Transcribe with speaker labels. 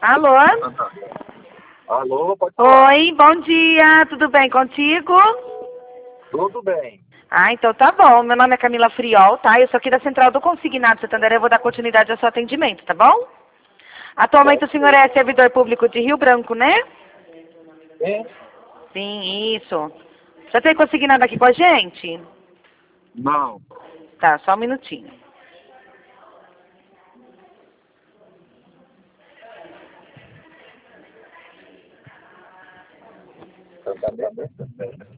Speaker 1: Alô?
Speaker 2: Alô, pode falar.
Speaker 1: Oi, bom dia, tudo bem contigo?
Speaker 2: Tudo bem.
Speaker 1: Ah, então tá bom. Meu nome é Camila Friol, tá? Eu sou aqui da Central do Consignado Santander, eu vou dar continuidade ao seu atendimento, tá bom? Atualmente o senhor é servidor público de Rio Branco, né?
Speaker 2: Sim?
Speaker 1: Sim, isso. Já tem consignado aqui com a gente?
Speaker 2: Não.
Speaker 1: Tá, só um minutinho.
Speaker 2: Tá bem.